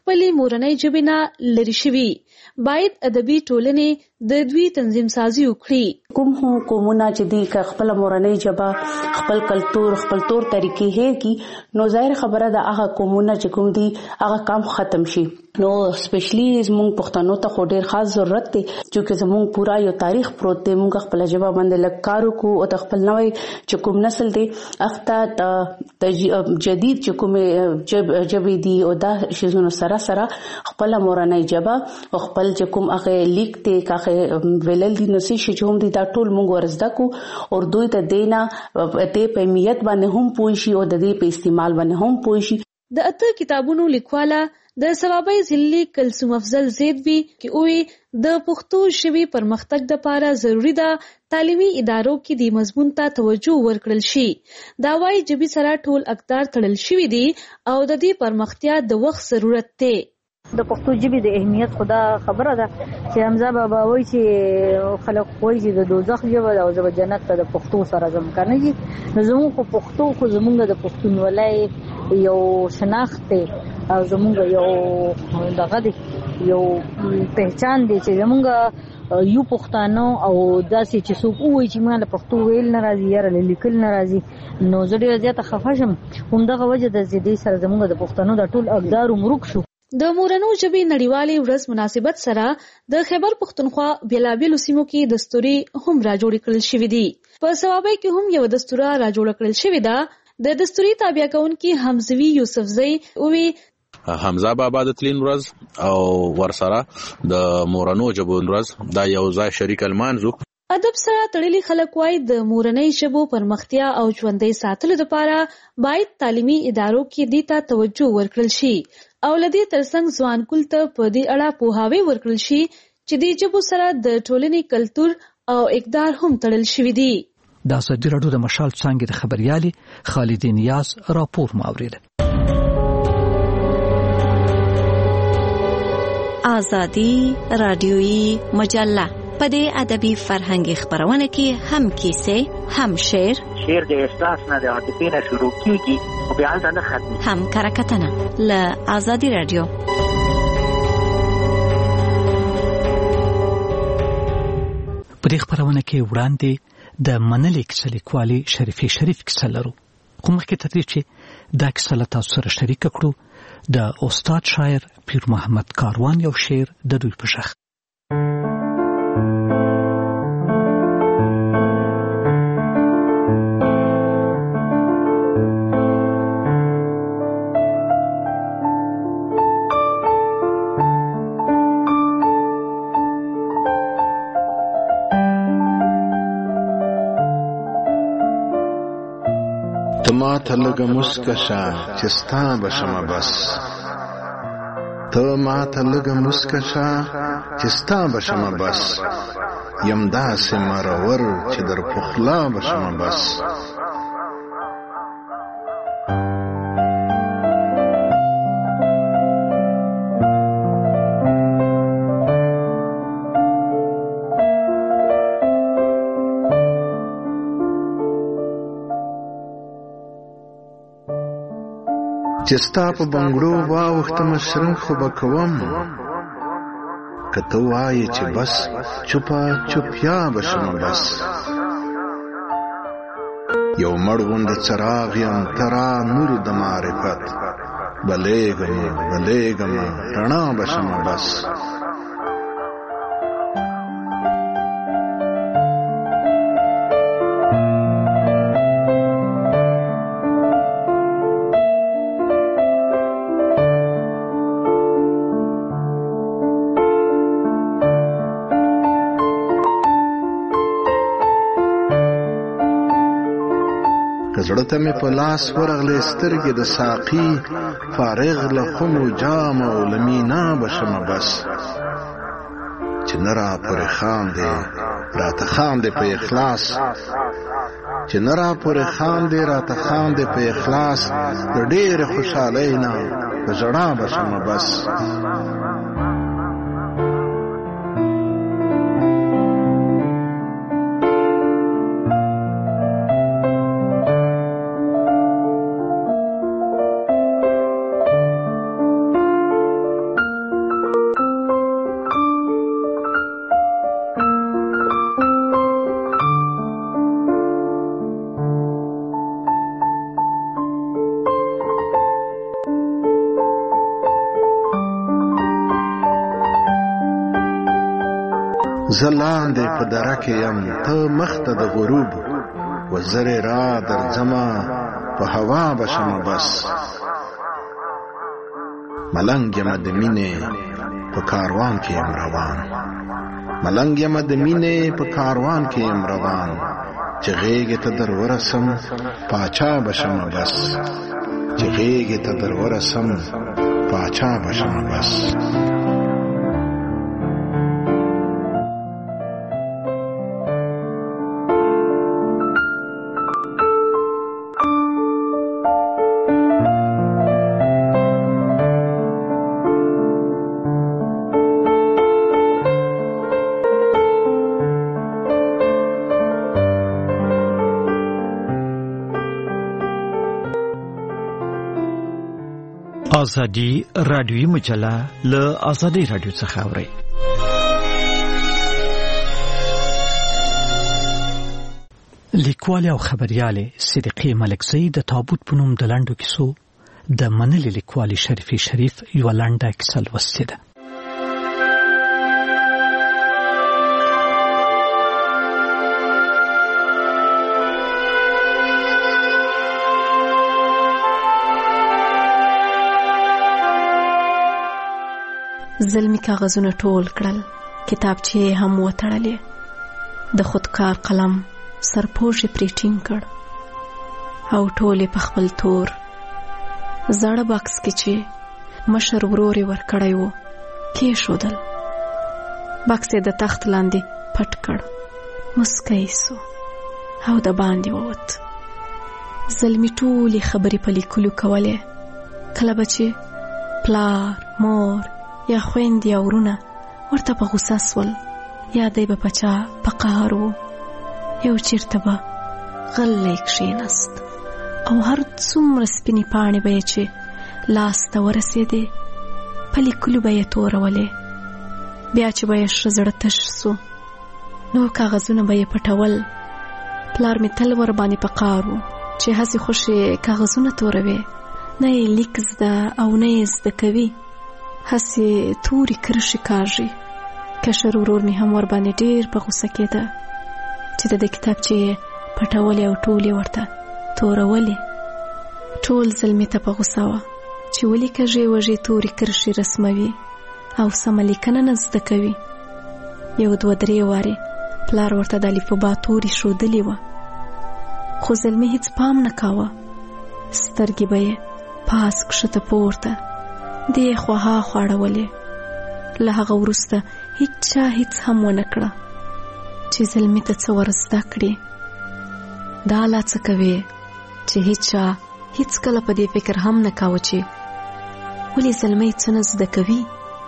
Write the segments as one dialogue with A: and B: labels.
A: خپلې مورنۍ ژبې نه لرې شوي باید ادبي ټولنې د دوی تنظیم سازي وکړي.
B: کوم قومونه چې دی خپل مورنۍ ژبه خپل کلتور خپل تور طریقې هې کی نو ظاهر خبره ده هغه قومونه چې کوم دی هغه کام ختم شي. نو سپیشلی زموږ پښتنو ته خو ډیر خاص ضرورت دی چې زموږ پورا یو تاریخ پروت دی. موږ خپل ژبه باندې لکارو کو او د خپل نوې چې کوم نسل دی اخته جدید چې کوم ژبې دی او دا شیزونو سره خپل مورنۍ ژبه او خپل چې کوم هغه لیک دی کاغه ویلل دي نو سې چې هم دي دا ټول موږ ورزده کو او دوی ته دینا ته په اهمیت باندې هم پوه شي او د دې په استعمال باندې هم پوه شي.
A: د اته کتابونو لیکواله د ثوابي ځلې کلثوم افضل زید وی کې اوې د پښتو ژبې پرمختګ لپاره ضروری ده تعلیمي ادارو کې د مضمون ته توجه ورکړل شي. دا وايي ژبې سره ټول اقدار تړل شوي دي او د دې پرمختیا د وخت ضرورت دی.
C: د پښتو ژبې د اهمیت خدا خبره ده چې حمزه بابا وایي چې خلک وایي چې د دوزخ ژبه او د جنت ته د پښتو سره زم کنه دي. نو زموږ په پښتو خو زموږ د پښتونولۍ یو شناخت دی او زموږ یو دغه دی یو پہچان دی چې زموږ یو پښتانه او داسې چې څوک وایي چې ما له پښتو ویل ناراضي یا له لیکل ناراضي نو زه ډېره زیاته خفه شم. همدغه وجه د دې سره زموږ د پښتنو د ټول اقدار مرګ شو.
A: د مورنو ژبې نړیوالې ورځ مناسبت سره د خیبر پختونخوا بیلابیلو سیمو کې دستوري هم راجوړ کړل شوې دي. په ثوابي کې هم یو دستوره راجوړ کړل شوې ده. د دستوري تابع کونکي حمزوي یوسفزئی اووی
D: حمزه بابا د تلین ورځ او ورسره د مورنو ژبو ورځ دا یو ځای شریک المانزو.
A: ادب سره تړلي خلک وایي د مورنۍ ژبو پرمختیا او ژوندۍ ساتلو لپاره باید تعلیمي ادارو کې دې ته توجه ورکړل شي او لدې ترڅنګ ځوان کول ته په دې اړه پوهاوی ورکړل شي چې د ژبو سره د ټولنې کلتور او اقدار هم تړل شوي دي.
E: د ازادي راډیو د مشال څانګې د خبريالي خالد نیاز راپور ماورید.
F: آزادی رادیویی مجله په دې ادبي فرهنګي خبرونه کې هم کیسه هم شعر
G: د احساس نه د عاطفې نه شروع کیږي او بیا ځنه ختمي
F: هم کرکټنه ل آزادی رادیو.
E: په دې خبرونه کې وړاندې د منلې کیسه لیکوالي شریفې شریف کیسه لرو. کوم کې تدریج چې دا کیسه له تاسو سره شریک کړو د استاد شاعر پیر محمد کاروان یو شعر د دوی په شخ.
H: ما ته لږه مسکه شه چې ستا به شمه بس ته ما ته لږه مسکه شه چې ستا به شمه بس یم داسې مرور چې در پخلا به شمه بس چې ستا په بنګړو واوښتمه شرنګ خو به کوم که ته وایې چې بس چوپه چوپیا به شمه بس یو مړ غونډه څراغ یم ته را نور د معرفت بلیږمه رڼا به شمه بس زړه ته مې په لاس ورغلې سترګې د ساقي فارغ له خمو جام او له مینا به شمه بس چې نه را پورې خاندې راته خاندې په اخلاص چې نه را پورې خاندې راته خاندې په اخلاص د ډېرې خوشحالۍ نه په ژړا به شمه بس زلاندې په درکه يم ته مخته د غروب وزر را در زما په هوا بشم بس ملنګ یم د مینې په کاروان کې یم روان ملنګ یم د مینې په کاروان کې یم روان چې غېږ ته در ورسم پاچا بشم بس چې غېږ ته در ورسم پاچا بشم بس
E: ازادي رادیوي مجله له ازادي رادیو څخه اوري. لیکوال او خبريال صدیقې ملکزی د تابوت په نوم د لنډو کیسو د منلي لیکوال شریفي شریف یو لنډه کیسه لوستې ده.
I: زلمی کاغذونه ټول کړل، کتابچې هم وتړلې، د خودکار قلم سرپوش پرې ټینګ کړ او ټول په خپل تور زړه باکس کې چې مشر ورور ورکړی و کېښودل. باکس د تخت لاندې پټ کړ، مسکی سو او د باندې ووت. زلمی ټولې خبرې په لیکلو کولې، کله به چې پلار، مور یا خویند یا ورونه ورته په غوسه سول، یا دی به پچا په قهر و، یو چیرته به غلی کښېناست او هر څومره سپینې پاڼې به یې چې لاس ته ورسېدې په لیکلو به یې تورولې. بیا چې به یې ښه زړه تش سو نو کاغذونه به یې پټول. پلار مې تل ورباندې په قهر و چې هسې خوشې کاغذونه توروي، نه یې لیک زده او نه یې زده کوي، هسې تورې کرښې کاږي. کشر ورور مې هم ورباندې ډېر په غوسه کېده چې د کتابچې پټولې او ټولې ورته تورولې. ټول زلمي ته په غوسه وه چې ولې کږې وږې تورې کرښې رسموي او سمه لیکنه نه زده کوي. یو دوه درې وارې پلار ورته د الفبا تورې ښودلې وه، خو زلمي هیڅ پام نه کاوه. سترګې به یې پاس کښته پورته دې خواها خواړولې. له هغه وروسته هیڅ چا هیڅ هم ونه کړه چې زلمي ته څه ور زده کړي. دا لا څه کوي چې هیڅ چا هیڅ کله په دې فکر هم نه کاوه چې ولې زلمی څه نه زده کوي.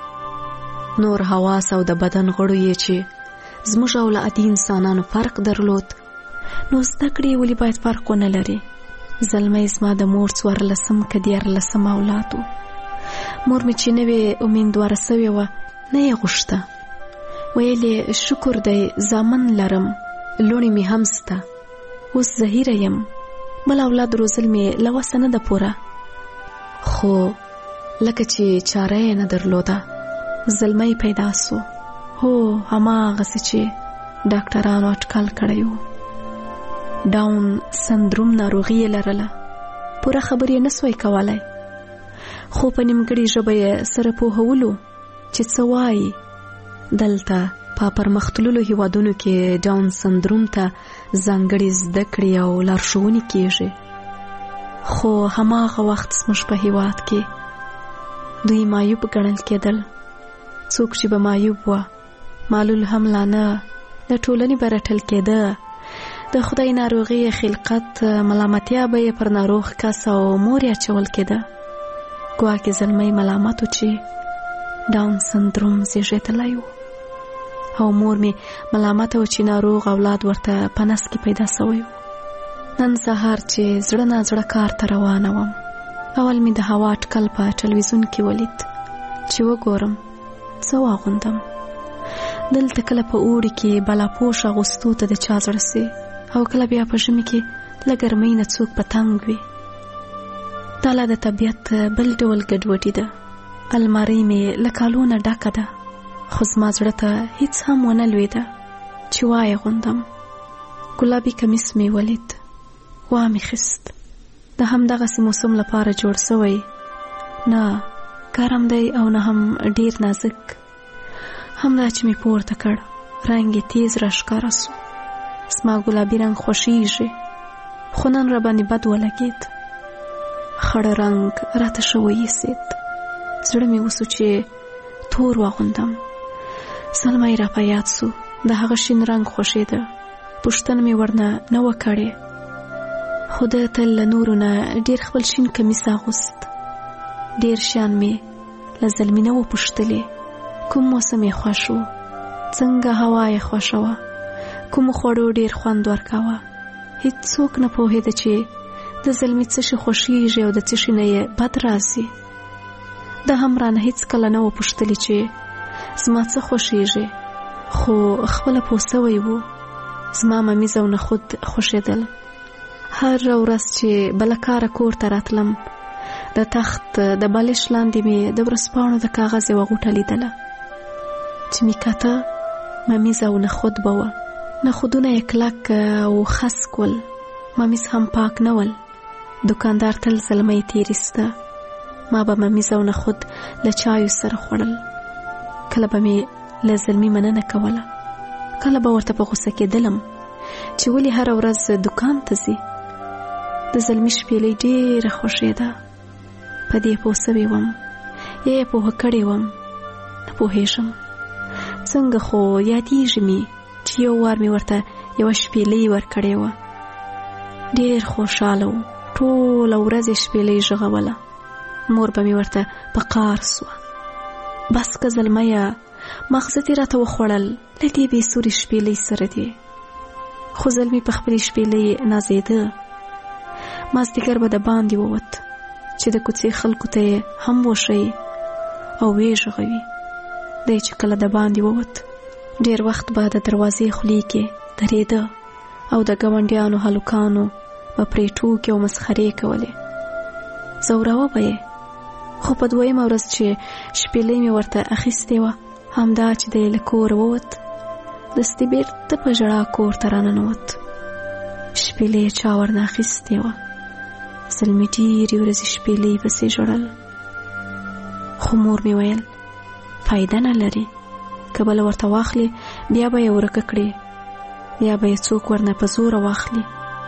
I: نور حواس او د بدن غړو یې چې زموږ او له عادي انسانانو فرق درلود، نو زده کړې ولې باید فرق ونه لري. زلمی زما د مور 14 که 14 اولاد و. مور مې چې نوې امیندواره سوې وه نه یې غوښته، ویلې شکر دی زامن لرم، لوڼې مې هم سته، اوس زهیره یم، بل اولاد روزل مې له وسه نه ده پوره. خو لکه چې چاره یې نه درلوده زلمی پیدا سو. هو هماغسې چې ډاکټرانو اټکل کړی و. ډاون سندروم ناروغي یې لرله، پوره خبرې یې نسوی کولی، خو په نیمګړې ژبه یې سره پوهولو چې څه وایي. دلته په پرمختللو هیوادونو کې ډاون سندروم ته ځانګړې زده کړې او لارښوونې کیږي، خو هماغه وخت زموږ په هیواد کې دوی معیوب ګڼل کېدل. څوک چې به معیوب وه معلول هم لا نه، د ټولنې به رټل کېده. د خدای ناروغي خلقت ملامتیا به یې پر ناروغ کس او مور یې اچول کېده. ګواکې زلمی ملامت و چې ډاون سندروم زیږېدلی و، او مور مې ملامت و چې ناروغ اولاد ورته په نس کې پیدا سوی و. نن سهار چې زړه نازړه کار ته روانه وم، اول مې د هوا اټکل په ټلویزیون کې ولید چې وګورم څه واغوندم. دلته کله په اوړي کې بالاپوش اغوستو ته د چا زړه سي، او کله بیا په ژمي کې له ګرمۍ نه څوک په تنګ وي. دا لا د طبیعت بل ډول ګډوډي ده. المارۍ مې له کالو نه ډکه ده خو زما زړه ته هیڅ هم ونه لوېده چې وایې غوندم. ګلابي کمیس مې ولید، وا مې خیست. د همدغسې موسم لپاره جوړ شوی نه ګرم دی او نه هم ډیر نازک. همدا چې مې پورته کړ رنګ یې تیز راښکاره سو. زما ګلابي رنګ خوښیږي خو نن راباندې بد ولګېد. خړ رنګ راته ښه وایسېد. زړه مې وسو چې تور واغوندم. سلمه یې راپه یاد سو، د هغه شین رنګ خوښېده. پوښتنه مې ورنه نه وه کړې، خو ده تل له نورو نه ډېر خپل شین کمیس اغوست. ډېر شیان مې له زلمي نه وپوښتلې، کوم موسم یې خوښ و، څنګه هوا یې خوښه وه، کومو خوړو ډېر خوند ورکاوه. هېڅوک نه پوهېده چې د زلمي څه شي خوښېږي او د څه شي نه یې بد راځي. ده هم رانه هېڅ کله نه وپوښتلې چې زما څه خوښېږي، خو خپله پوه سوی و. زما ممیز او نخود خوښېدل. هر ورځ چې بله کاره کور ته راتلم د تخت د بالش لاندې مې د ورځپاڼو د کاغذ یوه غوټه لیدله چې مې کته ممیز او نخود به وه. نخودونه یې کلک او خس کول، ممیز هم پاک نه ول. دوکاندار تل زلمه یې تېرېسته. ما به ممیز او نخود له چایو سره خوړل. کله به مې له زلمي مننه کوله، کله به ورته په غوسه کېدلم چې ولې هره ورځ دوکان ته ځي. د زلمي شپېلۍ ډېره خوښېده. په دې پوه سوې وم یا یې پوهه کړې وم نه پوهېږم. څنګه خو یادېږي مې چې یو وار مې ورته یوه شپېلۍ ورکړې وه. ډېر خوشحاله و، ټوله ورځ یې شپېلۍ غږوله. مور به مې ورته په قار سوه. بس که زلمیه مغزه دې راته وخوړل له دې بې سوري شپېلۍ سره دې. خو زلمي په خپلې شپېلۍ نازېده. مازدیګر به د باندې ووت چې د کوڅې خلکو ته یې هم وښیي او ویې غږوي. دی چې کله د باندې ووت ډېر وخت به د دروازې خولې کې درېده او د ګاونډیانو هلکانو به پرې ټوکې او مسخرې کولې. زوراوه به یې. خو په دویمه ورځ چې شپېلۍ مې ورته اخیستې وه، همدا چې دی له کوره ووت دستي بېرته په ژړا کور ته راننوت. شپېلۍ یې چا ورنه اخیستې وه. زلمي ډېرې ورځې شپېلۍ پسې ژړل. خو مور مې ویل فایده نه لري، که بله ورته واخلي بیا به یې ورکه کړي، یا به یې څوک ورنه په زوره واخلي.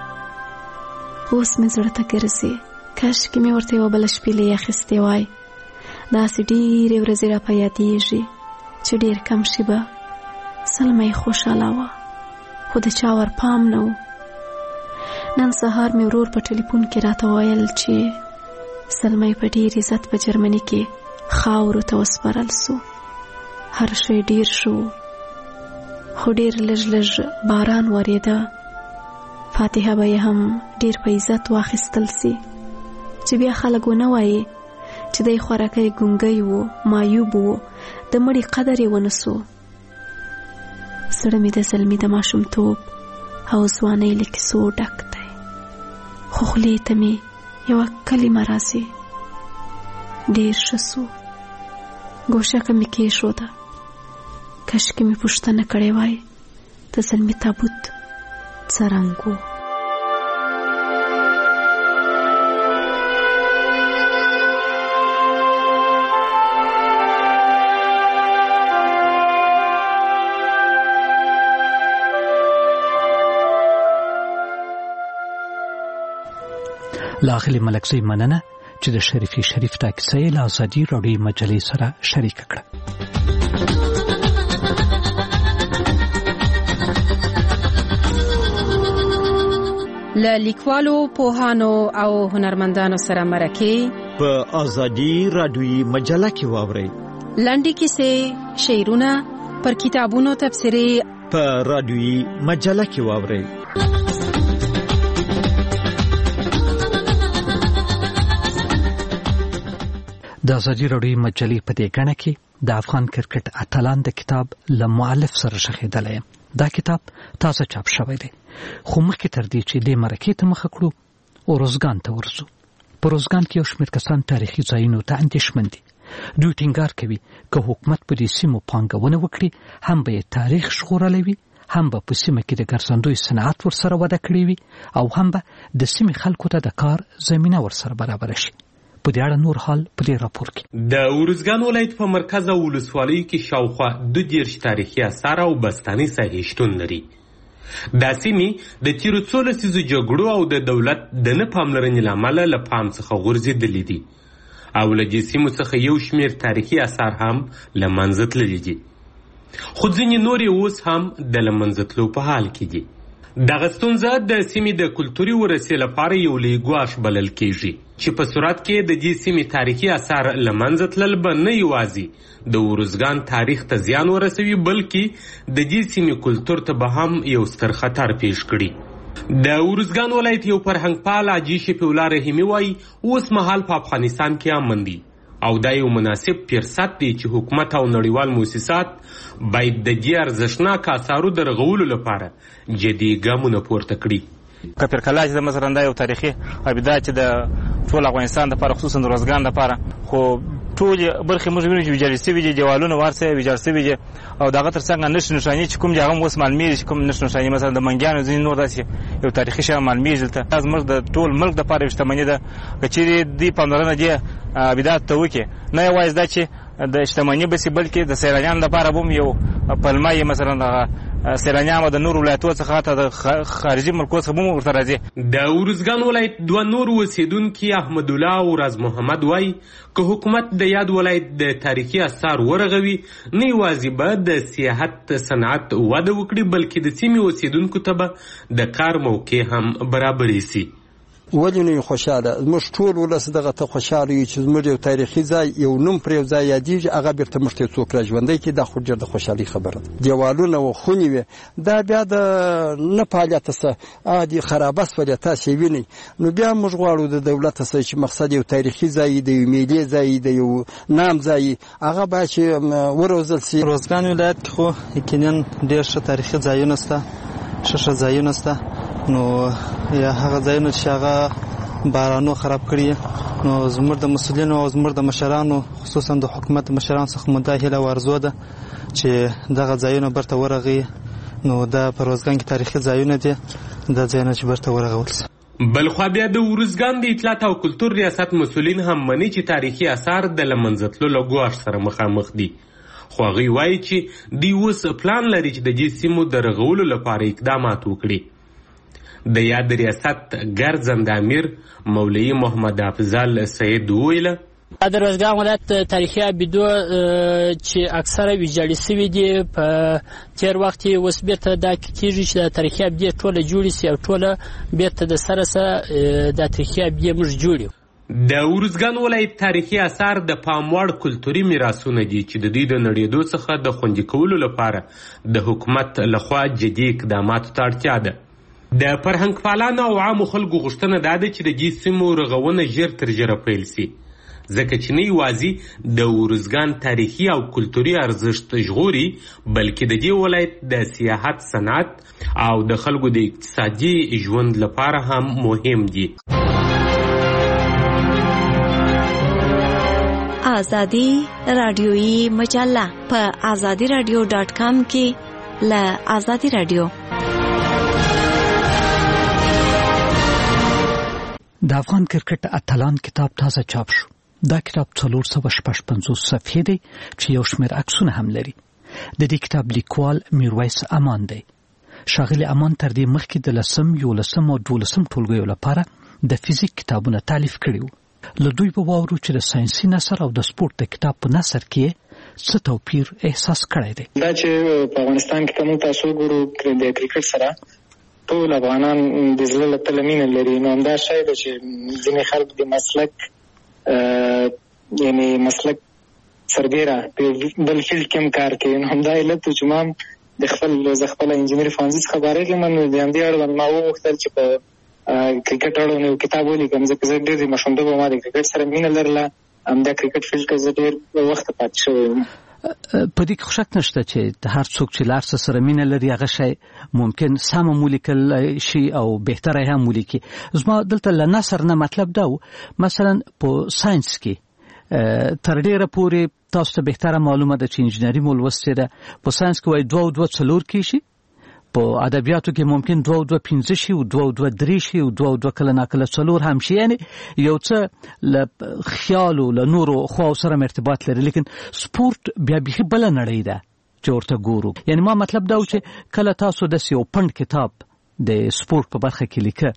I: اوس مې زړه ته ګرځي کاشکې مې ورته یوه بله شپېلۍ اخیستې وای. داسې ډېرې ورځې را په یادېږي چې ډېر کم شي به سلمه یې خوشحاله وه، خو د چا ور پام نه و. نن سهار مې ورور په ټلیفون کې راته ویل چې سلمه یې په ډېر عزت په جرمني کې خاورو ته وسپارل سو. هر شی ډېر شو، خو ډېر لږ لږ باران ورېده. فاتحه به یې هم ډېر په عزت واخیستل سي چې بیا خلک ونه وایي چې دی خوراکی ګونګی و، معیوب و، د مړي قدر یې ونه سو. زړه مې د زلمي د ماشومتوب او ځوانۍ له کیسو ډک دی، خو خولې ته مې یوه کلمه راځي. ډېر ښه سو. ګوشکه مې کېښوده. کاشکې مې پوښتنه کړې وای د زلمي تابوت څه رنګ و.
E: لاغلی ملکزی مننه چې د شریفي شریف دا کیسه یې له ازادي راډیو مجلې سره شریکه کړه.
J: له لیکوالو، پوهانو او هنرمندانو سره مرکې
K: په ازادي راډیو مجله کې واورئ.
J: لنډې کیسې، شعرونه، پر کتابونو تبصرې
K: په راډیوي مجله کې واورئ.
E: د ازادي راډیو مجلې په دې غاڼه کې د افغان کرکټ اتلان د کتاب له مؤلف سره شخېدلی. دا کتاب تازه چاپ شوی دی، خو مخکې تر دې چې دې مرکې ته مخه کړو اروزګان ته ورځو. په اروزګان کې یو شمېر کسان تاریخي ځایونو ته اندېښمن دي دوی ټینګار کوي که حکومت په دې سیمو پانګونه وکړي هم به یې تاریخ ژغورلی وي، هم به په سیمه کې د ګرځندوی صنعت ورسره وده کړې وي او هم به د سیمې خلکو ته د کار زمینه ورسره برابره شي. په دې اړه نور حال په دې راپور کې.
L: د ارزګان ولایت په مرکز او ولسوالیو کې شاوخوا 22 تاریخي آثار او بستاني ساحې شتون لري. دا سیمې د تیرو 14 لسیزو جګړو او د دولت د نه پاملرنې له امله له پام څخه غورځېدلې دي او له دې سیمو څخه یو شمېر تاریخي آثار هم له منځه تللي دي، خو ځینې نور اوس هم د له منځه تلو په حال کې دي. دغه ستونزه د سیمې د کلتوري ورثې لپاره یو لوی ګواښ بلل کېږي چې په صورت کې د دې سیمې تاریخي آثار له منځه تلل به نه یوازې د ارزګان تاریخ ته زیان ورسوي بلکې د دې سیمې کلتور ته به هم یو ستر خطر پیښ کړي. د ارزګان ولایت یو فرهنګپال حاجي شفیع الله رحیمي وایي اوس مهال په افغانستان کې امن دی او دا یو مناسب فرصت دی چې حکومت او نړیوال مؤسسات باید د دې ارزښتناک آثارو د رغولو لپاره جدي ګامونه پورته کړي.
M: که پرکلا چې مثلا دا یو تاریخي ابدا چې د ټول افغانستان لپاره خصوصا د ارزګان لپاره خو ټول برخې موږ وینو چې ویجاړ شوي دي، دیوالونه ورسره ویجاړ شوي دي او دغه ترڅنګ نښې نښانې چې کوم هغه اوس معلومیږي چې کوم نښې نښانې مثلا د منګیانو ځینې نور داسې یو تاریخي شی معلومیږي. دلته دا زموږ د ټول ملک دپاره یو شتمني ده که چیرې دوی پاملرنه دې ابدات ته وکړي، نه یوازې دا چې د شتمني بسې بلکې د سیلانیانو لپاره به هم یو پلمه یې مثلا د سیلانیانو د نور ولایتونو څخه حتی د خارجي ملکو څخه هم ورته راځي.
L: د ارزګان ولایت 2 نور اوسېدونکي احمد الله او راز محمد وایي که حکومت د یاد ولایت د تاریخي آثار ورغوي نه یوازې به د سیاحت صنعت وده وکړي بلکې د سیمې اوسېدونکو ته به د کار موقع هم برابرې سي.
N: ولې نه خوشاله موږ ټول ولس دغه ته خوشاله یو چې موږ یو تاریخي ځای یو نوم پر یو ځای یادېږي هغه بیرته موږ ته څوک را ژوندی کړي، دا خو ډېر د خوشحالۍ خبره ده. دیوالونه و خونې وې دا بیا د نه فعالیته څه عادي خرابه سولې تاسې وینئ، نو بیا موږ غواړو د دولت څه چې مقصد یو تاریخي ځای د یو ملي ځای د یو نام ځای هغه باید چې وروزل سي.
O: ارزګان ولایت کې خو یقینا ډېر ښه تاریخي ځایونه شته، ښه ځایونه شته، نو یا هغه ځایونه چې هغه بارانو خراب کړي نو زموږ د مسؤلینو او زموږ د مشرانو خصوصا د حکومت مشرانو څخه مو دا هیله ورزو ده چې دغه ځایونه برته ورغي، نو دا په ارزګان کې تاریخي ځایونه دي، دا ځایونه چې برته ورغول سي.
L: بلخوا بیا د ارزګان د اطلاعات او کلتور ریاست مسؤلین هم مني چې تاریخي آثار د له منځه تللو له ګواښ سره مخامخ دي، خو هغوی وایي چې دوی اوس پلان لري چې د دې سیمو د رغولو لپاره اقدامات وکړي. د یاد ریاست ګرځند امیر مولوي محمد افضل سید وویله
P: د ارزګان ولایت تاریخي ابدو چې اکثره ویجاړې شوي دي په تیر وخت کې اوس بیرته دا کېږي چې د تاریخي ابدې ټوله جوړې سي او ټوله بیرته د سره سره د تاریخي ابدې موږ جوړ یو.
L: د ارزګان ولایت تاریخي آثار د پام وړ کلتوري میراثونه دي چې د دوی د نړېدو څخه د خوندي کولو لپاره د حکومت لخوا جدي اقداماتو ته اړتیا ده. د فرهنګپالانو او عامو خلکو غوښتنه دا ده چې د دې سیمو رغونه ژر تر ژره پیل سي، ځکه چې نه یوازې د ارزګان تاریخي او کلتوري ارزښت ژغوري بلکې د دې ولایت د سیاحت صنعت او د خلکو د اقتصادي ژوند لپاره هم مهم دي.
F: آزادی رادیویی مجله په azadiradio.com کې له آزادی رادیو.
E: د افغان کرکټ اتلان کتاب تازه چاپ شو. دا کتاب 455 صفحې دی چې یو شمېر عکسونه هم لري. د دې کتاب لیکوال میرویس امان دی. ښاغلي امان تر دې مخکې د 10 11 او 12 ټولګیو لپاره د فزیک کتابونه تالیف کړي وو. له دوی به واورو چې د ساینسي نثر او د سپورت د کتاب په نثر کې څه توپیر احساس کړی دی.
Q: دا چې په افغانستان کې کوم تاسو ګورو د کرکټ سره ټول افغانان د زړه له تله مینه لري، نو همدا شی ده چې ځینې خلک د مسلک یعنی مسلک سربیره په بل فیلډ کې هم کار کوي، نو همدا علت چې ما د خپل انجینر فانزي څخه بارې کې من د همدې اړوند ما وغوښتل چې په کرکټ اړوند یو کتاب ولیکم، ځکه زه ډېر د ماشومتوبه ما د کرکټ سره مینه لرله، همدا کرکټ فیلډ کې زه ډېر وخت پاتې شوی یم.
E: په دې کې شک نشته چې هر څوک چې لار سره مینه لري هغه شی ممکن سم ولیکل شي او بهتره هم ولیکي. زما دلته له نثر نه مطلب دا و مثلا په ساينس کې تر ډیره پورې تاسو ته بهتره معلومه ده چې انجینری مو لوستې ده په ساينس کې وایي 2 کې شي په ادبیاتو کې ممکن 2 شي او 2 شي او 2 کله ناکله 4 هم شي یعنی یو څه ل خیال او ل نورو خو سره ارتباط لري لیکن سپورت بیا به بل نړۍ ده چې ورته ګورو یعنی ما مطلب دا و چې کله تاسو د یو پند کتاب د سپورت په برخه کې لیکه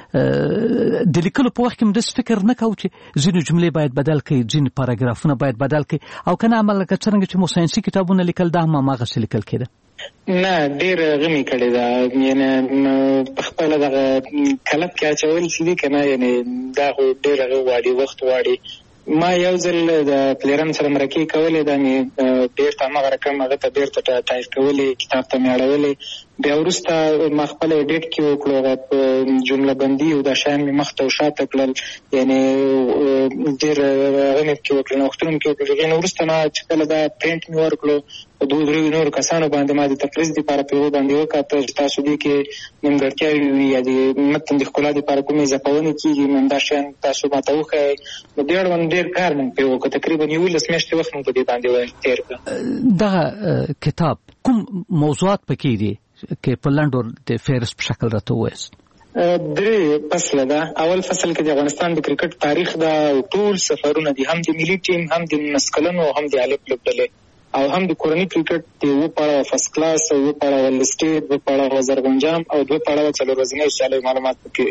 E: د لیکلو په وخت کې د فکر نه کاوه چې ځینې جملې باید بدل کړي ځینې پاراګرافونه باید بدل کړي او کنه عمل څنګه چې مو ساينسي کتابونه لیکل دا ما غوښتل لیکل کېده
Q: نه ډیر غمی کړی دا یعنی په خپل دغه کلب کې اچول چې دي کنه یعنی دا ډیر غواړي وخت غواړي ما یو ځل د پلیران سره مرکه کولې دا مې ډیر تمه رقم هغه ته ډیر ته ټایپ کولې کتاب ته مې اړولې بیا وروسته ما خپل ایډیټ کې وکړو جمله بندي او دا شان مې مخ ته شاته کړل یعنی ډیر غمی کې وکړل نو وختونه کې وکړل نو وروسته ما چې کله دا پرینټ مې ورکړو دوه درې نور کسانو باندې ما د تفریز لپاره پیغام باندې وکړ تاسو دې کې نیمګړتیاوې وي یا د متن د ښکلا لپاره کومې ځپونه کیږي من دا شان تاسو ماته وښایئ نو ډیر کار مې په وکړ تقریبا 11 میاشتې وخت مې په دې باندې تیر کړ
E: دا کتاب کوم موضوعات پکې دي کې په لاندور د فهرست په شکل راته وایست
Q: 3 فصل ده اول فصل کې د افغانستان د کرکټ تاریخ دا ټول سفرونه دي هم د ملي ټیم هم د نسکلن او هم د الف لوبډلې او هم د کورنۍ کرکټ دی و پاره فرست کلاس او و پاره ول سټیټ و پاره وزرګنجام او دوه پاره څلور ورځې شاله معلومات کې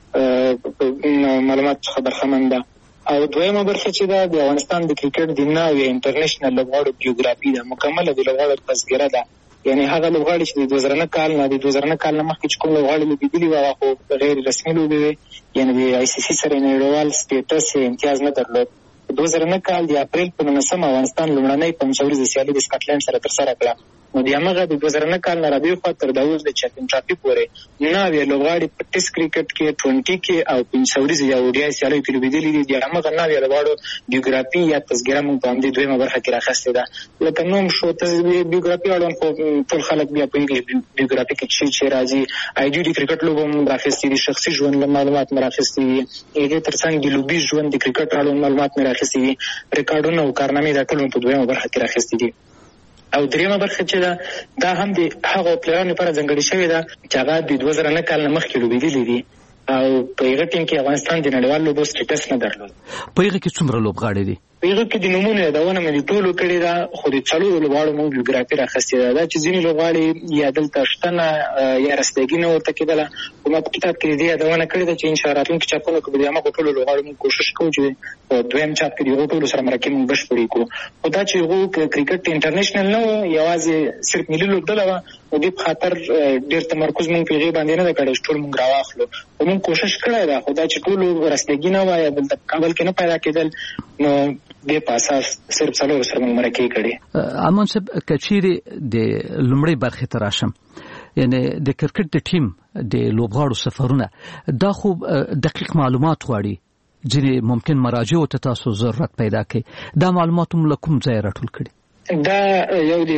Q: معلومات خبر خمنده او دویمه برخه چې دا د افغانستان د کرکټ د ناوې انټرنیشنل لوبغاړو بیوګرافي ده مکمله د لوبغاړو تذکره ده یعنی هغه لوبغاړي چې د 2009 کال نه د 2009 کال نه مخکې کوم لوبغاړي لوبېدلي وو هغه غیر رسمي لوبې وي یعنی د آی سی سی سره نړیوال سټیټس امتیاز نه درلود 2009 کال د اپریل په 9 افغانستان لومړنۍ پنځوريزه سیالي د سکاټلند سره ترسره کړه نو د هغه د 2009 کال نه راځي خو تر داوز د چمپیون ټرافي پورې نه وی لوبغاړي په ټیسټ کرکټ کې 20 کې او پنځوريزه یا وډیا سیالي کې لوبېدلي دي د هغه نه وی لوبغاړو بیوګرافي یا تذکره مونږ باندې دویمه برخه کې راخسته ده لکه نوم شو بیوګرافي اړوند په ټول خلک بیا په بیوګرافي کې چې راځي آی ډي کرکټ لوبم راخستې دي شخصي ژوند معلومات راخستې دي یغه ترڅنګ د لوبي ژوند د کرکټ اړوند معلومات راخستې دي ریکارډونه او کارنامې د ټولو په دویمه برخه کې راخستې دي او دریمه برخه چې دا هم د هغه پلیرانو لپاره ځانګړې شوې ده چې هغه د 2009 کال مخکې لوبېدلي دي او په هغه ټیم کې افغانستان د نړیوال لوبو سټیټس نه درلود
E: په هغه کې څومره لوبغاړي دي
Q: په هغه کې د نمونه یادونه مې ټولو کړی دا خو د څلورو لوبغاړو مو بیوګرافي راخستې ده چې ځینې لوبغاړي یا دلته شتنه یا رستګي نه ورته کېدله کومه کتاب کې دې یادونه کړې ده چې ان شاء الله راتلونکي چاپونو کې به موږ ټولو لوبغاړو کوشش کوو چې په دویم چاپ کې یو ټولو سره مرکه موږ بشپړې کوو او دا چې یو کرکټ انټرنیشنل نه یوازې صرف ملي لوبډله و او دې په خاطر ډېر تمرکز موږ په غیبه باندې نه کړی ټول موږ راواخلو موږ کوشش کړی دا خدای چې ټول رستګي نه وای بل کابل کې نه پیدا کېدل نو د پاساس صرف څلور سره موږ مرکه کړی
E: امان صاحب کچيري د لومړی برخه تراشم یعنی د کرکټ د ټیم د لوبغاړو سفرونه دا خو دقیق معلومات غواړي ځینې ممکن مراجع او تاسو ضرورت پیدا کړي دا معلومات موږ کوم ځای راټول کړي
Q: دا یو د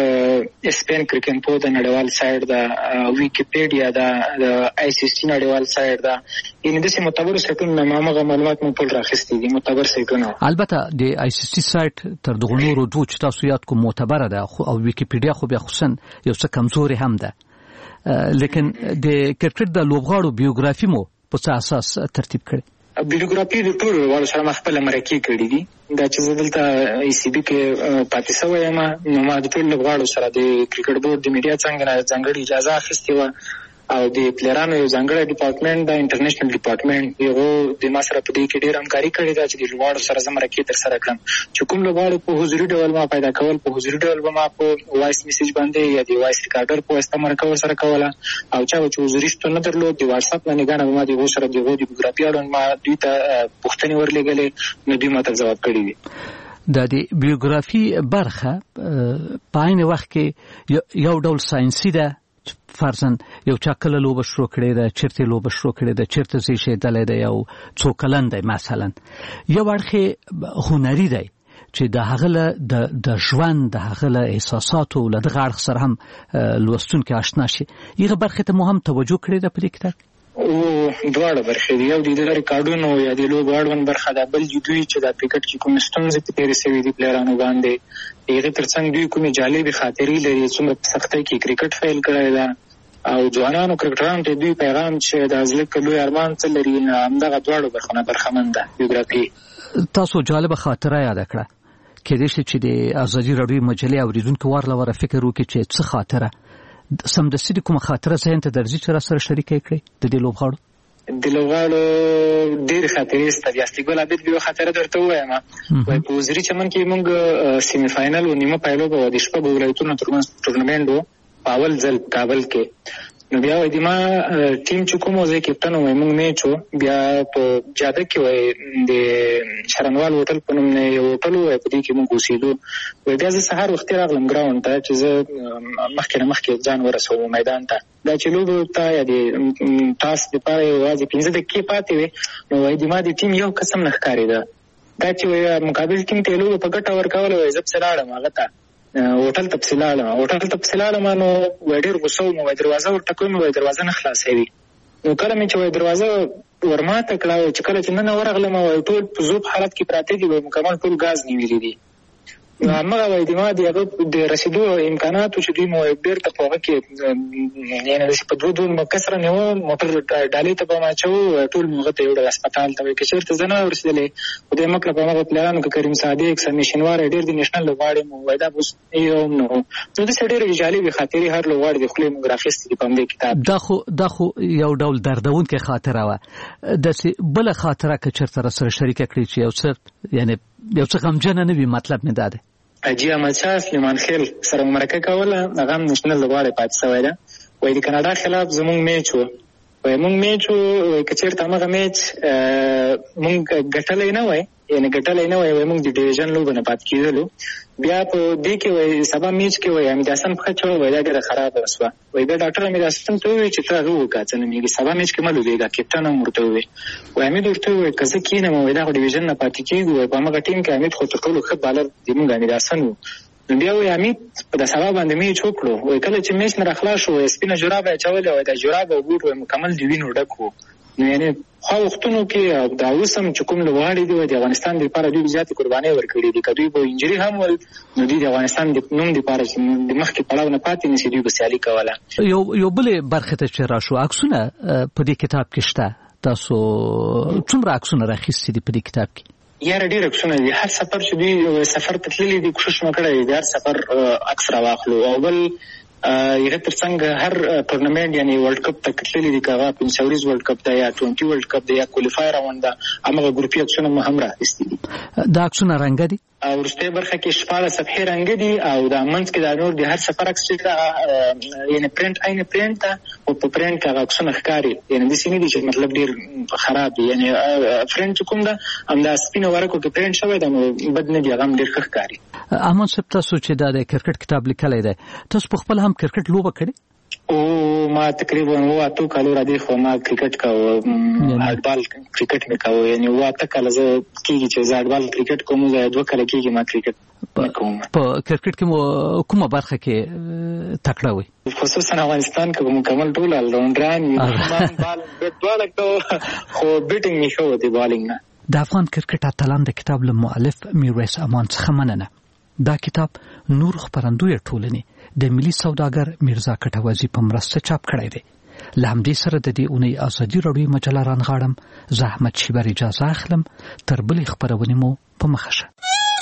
Q: اسپین کرکټ په د نړیوال سایت دا ویکیپیډیا دا آی سی سی نړیوال سایت دا ان د سیمه معتبر سایتونو مامغه معلومات مو ټول راخستي دي معتبر سایتونه
E: البته د آی سی سی سایت تر دغه نورو دوه چې تاسو یاد کوم معتبر ده او ویکیپیډیا خو بیا خصوصا یو څه کمزوري هم ده لیکن د کرکټ د لوبغاړو بیوګرافي مو په څه اساس ترتیب کړي
Q: بیوګرافي د ټول ورو سره خپل مرکه کړې دي دا چې دلته ای سی بي کې پاتې شوی یم نو ما د ټول لوبغاړو سره د کرکټ بورډ د میډیا څنګه ځانګړي اجازه اخیستې و او د پلیرانو یو ځانګړی ډپارټمنټ دا انټرنیشنل ډپارټمنټ یو د ما سره په دې کې ډېر همکاري کړې ده چې د لوبغاړو سره زما مرکه تر سره کړم چې کوم لوبغاړو په حضوري ډول ما پیدا کول په حضوري ډول ما په وایس میسج باندې یا د وایس ریکارډر په واسطه مرکه سره کوله او چې حضوري ستون نه درلود د واتس اپ باندې غاڼه ما د سره د بیوګرافي اړوند ما دوی ته پوښتنې ورلېږلې نو دوی ما ته ځواب کړی دی
E: د بیوګرافي برخه په عین وخت کې یو ډول ساينسي ده فرضاً یو چا کله لوبه شروع کړې ده چیرته لوبه شروع کړې ده چیرته څه شي دلې ده یو څو کلن ده مثلا یو ورخه هنري ده چې د هغه د ژوند د هغه احساساتو له دغه اړخ سره هم لوستونکو آشنا شي یغه برخه ته مهم توجه کړې ده په دې کتاب
Q: دواړه برخې دي. یو د ریکارډونو یا د لوبو اړوند برخه ده، بل دوی چې د کرکټ کې کوم ستونزې په تېرې سوي دي پلیرانو باندې، هغې ترڅنګ دوی کومې جالبې خاطرې لري، څومره په سختۍ کې کرکټ فیل کړی ده، او ځوانانو کرکټرانو ته دوی پیغام چې د زړه کې لوی ارمان څه لري، همدغه دواړو برخونه برخمن ده بیوګرافي.
E: تاسو جالبه خاطره یاده کړه، کېدای شي چې د ازادي راډیو مجلې اورېدونکو وارله فکر وکړي چې څه خاطره سمدستي کومه خاطره ذهن ته درځي چې را سره شریکه کړئ د دې لوبغاړو؟
Q: د لوبغاړو ډېرې خاطرې سته دي. اصلي عابد یوه خاطره درته ووایم. وایي په وزري چمن کې موږ سیمي فاینل و نیمه پایلوبه وه، د شپږو ولایتونو ترمنځ ټورنمنټ و په اول ځل کابل کې. نو بیا وایي د ما ټیم چې کوم ځای کپټن وایي موږ میچ و، بیا په جاده کې وایي د شرنوال هوټل په نوم یو هوټل و، په دې کې موږ اوسېدو. وایي بیا زه سهار وختي راغلم ګراوند ته چې زه مخکې ځان ورسوم میدان ته. دا چې لوبو ته یا د ټاس دپاره یوازې 15 دقیقې پاتې وې، نو وایي د ما د ټیم یو قسم نه ښکارېده. دا چې وایي مقابل ټیم ته یې لوبه په ګټه ورکوله، وایي زه پسې لاړم هغه ته هوټل ته پسې لاړم. نو وایي ډېر غوسه وم، وایي دروازه ورټکوم، وایي دروازه نه خلاصوي. نو کله مې چې وایي دروازه ورماته کړه، چې کله چې نن ورغلم وایي ټول په ذوب حالت کې پراته دي، وایي مکمل ټول ګاز نیولي دي. نو همغه وایي د ما د هغه د رسېدو امکاناتو چې دوی مو وایي بېرته په هغه کې یعنې داسې په دوه کسره مې و موټر ډالۍ ته به مې اچوو، ټول مې هغه ته یوړل هسپتال ته. وایي که چېرته زه نه ورسېدلی خدای مکړه په همغه پلیرانو کې کریم صادق، سمي شینواری ډېر د نیشنل لوبغاړي مو وایي دا اوس یو هم نه و. نو داسې ډېرې جالبې خاطرې هر لوبغاړي د خولې موږ راخیستې دي په همدې کتاب.
E: دا خو یو ډول دردونکې خاطره وه. داسې بله خاطره که چېرته راسره شریکه کړي چې یو څه غمجنه نه وي، مطلب مې دا دی.
Q: حاجي احمدشاه سلیمان خېل سره مرکه کوله، هغه هم نیشنل لوبغاړی پاتې شوی ده. وایي د کاناډا خلاف زموږ میچ و، وایي موږ میچ و، که چېرته همغه میچ موږ ګټلی نه وای، یعنې ګټلی نه وای، وایي موږ د ډیویژن لوبه نه پاتې کېدلو. بیا په دې کې وایي سبا میچ کې وایي حمید حسن پښه چوله، وایي دا ډېره خرابه شوه. وایي بیا ډاکټر حمید حسن ته ووایي چې ته هغه وکړه څه نومېږي سبا میچ کې مه لوبېږه، کپټن هم ورته ووایي. وایي حمید ورته ووایي که زه کښېنم وایي دا خو ډیویژن نه پاتې کېږو، وایي په همغه ټیم کې حمید خو تر ټولو ښه بالر زموږ حمید حسن و. نو بیا وایي حمید په د سبا باندې میچ وکړو، وایي کله چې میچ نه راخلاص شو، وایي سپینه جرابه یې اچولې، وایي دا جراب او بوټ وایي مکمل د وینو ډک و. نو یعنې خوا وختونو کې دا اوس هم چې کوم لوبغاړي دي د افغانستان دپاره دوی زیاتې قربانۍ ورکړي دي. که دوی به انجري هم ول، نو دوی د افغانستان د نوم دپاره چې د مخکې پړاو نه پاتې نه شي، دوی به سیالي کوله.
E: یو بلې برخې ته چې راشو، عکسونه په دې کتاب کې شته. تاسو څومره عکسونه راخیستي دي په دې کتاب کې؟
Q: یاره ډېر عکسونه دي. هر سفر چې دوی سفر ته تللي دي کوشش مو کړی د هر سفر عکس راواخلو. او بل هغه ترڅنګ هر ټورنمنټ یعنی ورلد کپ ته تللي دي، که هغه 15 ورځ ورلد کپ ده یا 20 ورلد کپ ده یا کوالیفایر راوند ده، همغه ګروپي عکسونه مو هم راخیستي دي.
E: دا عکسونه رنګه دي؟
Q: وروستۍ برخه کې 14 صفحې رنګه دي، او دا منځ کې دا نور د هر سفر عکس چې یعنې پرنټ عین پرنټ ده، او په پرنټ کې هغه عکسونه ښکاري، یعنې داسې نه دي چې مطلب ډېر خراب دي. یعنې پرنټ چې کوم ده همدا سپینو ورقو کې پرنټ شوی ده، نو بد نه دي، هغه هم ډېر ښه ښکاري.
E: احمد صاحب تاسو چې دا د کرکټ کتاب لیکلی دی، تاسو په خپل هم کرکټ لوبه کړې؟
Q: او ما تقریبا 8 کالو را دي خو ما کرکټ کاوه، هاډبال کرکټ مې کاوه، یعنې 8 کاله زه کېږي چې زه هاډبال کرکټ کوم، 2 کاله کېږي ما کرکټ کوم.
E: په کرکټ کې مو کومه برخه کې تکړه وئ؟
Q: خصوصا افغانستان کې مکمل ټول الراونډران یو، بال دواړه کوو، خو بیټینګ مې ښه و د بالینګ نه.
E: د افغان کرکټ اتلان د کتاب له مؤلف میرویس امان څخه مننه. دا کتاب نور خپرندوی ټولنې د ملي سوداګر میرزا کټوازی په مرسته چاپ کړی دی. له همدې سره د دې اونۍ ازادي راډیو مجله رانغاړم. زه احمد شیبر اجازه اخلم. تر بلې خپرونې مو په مخه شه.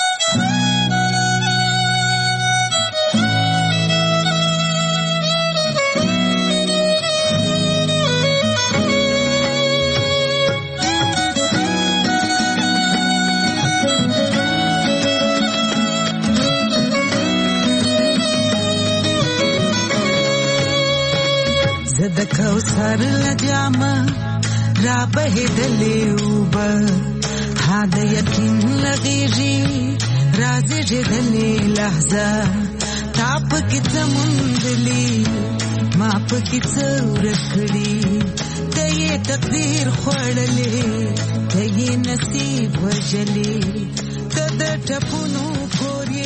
R: د کوثر لجامه را بهدلې وبه ها د یقین لغېږي رازېږېدلې لحظه تا پکې څه موندلي ما پکې څه ورک کړي ته یې تقدیر خوړلې ته یې نصیب وژلې ته د ټپونو